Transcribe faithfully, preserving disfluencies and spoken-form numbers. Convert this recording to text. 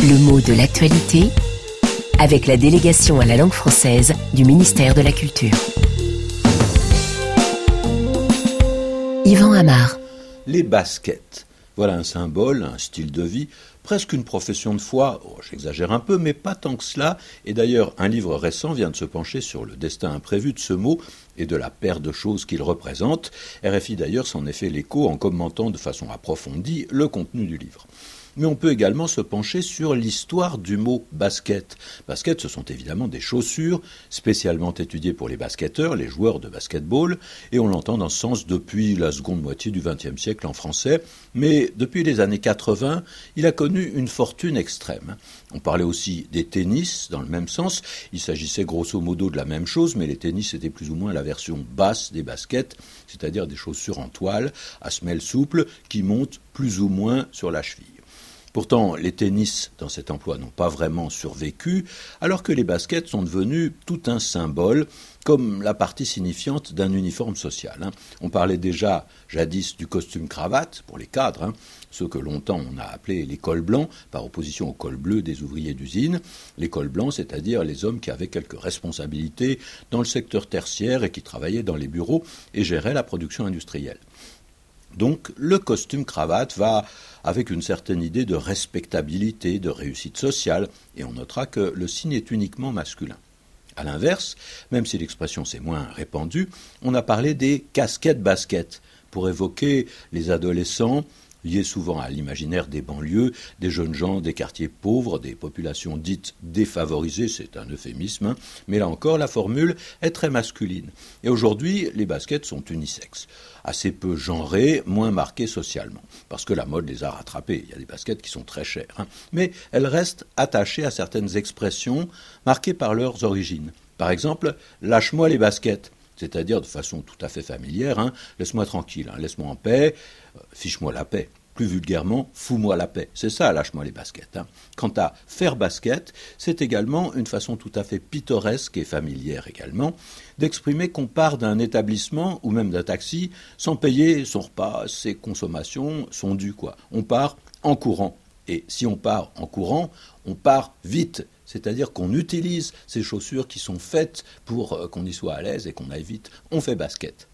Le mot de l'actualité avec la délégation à la langue française du ministère de la Culture. Yvan Amar. Les baskets. Voilà un symbole, un style de vie, presque une profession de foi. Oh, j'exagère un peu, mais pas tant que cela. Et d'ailleurs, un livre récent vient de se pencher sur le destin imprévu de ce mot et de la paire de choses qu'il représente. R F I d'ailleurs s'en est fait l'écho en commentant de façon approfondie le contenu du livre. Mais on peut également se pencher sur l'histoire du mot basket. Basket, ce sont évidemment des chaussures spécialement étudiées pour les basketteurs, les joueurs de basketball, et on l'entend dans ce sens depuis la seconde moitié du vingtième siècle en français. Mais depuis les années quatre-vingts, il a connu une fortune extrême. On parlait aussi des tennis dans le même sens. Il s'agissait grosso modo de la même chose, mais les tennis étaient plus ou moins la version basse des baskets, c'est-à-dire des chaussures en toile, à semelles souples, qui montent plus ou moins sur la cheville. Pourtant, les tennis dans cet emploi n'ont pas vraiment survécu, alors que les baskets sont devenus tout un symbole, comme la partie signifiante d'un uniforme social. Hein. On parlait déjà jadis du costume-cravate pour les cadres, hein, ceux que longtemps on a appelés les cols blancs, par opposition aux cols bleus des ouvriers d'usine. Les cols blancs, c'est-à-dire les hommes qui avaient quelques responsabilités dans le secteur tertiaire et qui travaillaient dans les bureaux et géraient la production industrielle. Donc le costume-cravate va avec une certaine idée de respectabilité, de réussite sociale, et on notera que le signe est uniquement masculin. A l'inverse, même si l'expression s'est moins répandue, on a parlé des casquettes-baskets pour évoquer les adolescents liés souvent à l'imaginaire des banlieues, des jeunes gens des quartiers pauvres, des populations dites défavorisées, c'est un euphémisme, hein, mais là encore la formule est très masculine. Et aujourd'hui, les baskets sont unisexes, assez peu genrées, moins marquées socialement, parce que la mode les a rattrapées. Il y a des baskets qui sont très chères, hein, mais elles restent attachées à certaines expressions marquées par leurs origines. Par exemple, « lâche-moi les baskets ». C'est-à-dire de façon tout à fait familière, hein, laisse-moi tranquille, hein, laisse-moi en paix, euh, fiche-moi la paix. Plus vulgairement, fous-moi la paix. C'est ça, lâche-moi les baskets. Hein. Quant à faire basket, c'est également une façon tout à fait pittoresque et familière également d'exprimer qu'on part d'un établissement ou même d'un taxi sans payer son repas, ses consommations, son dû, quoi. On part en courant. Et si on part en courant, on part vite. C'est-à-dire qu'on utilise ces chaussures qui sont faites pour qu'on y soit à l'aise et qu'on aille vite. On fait basket.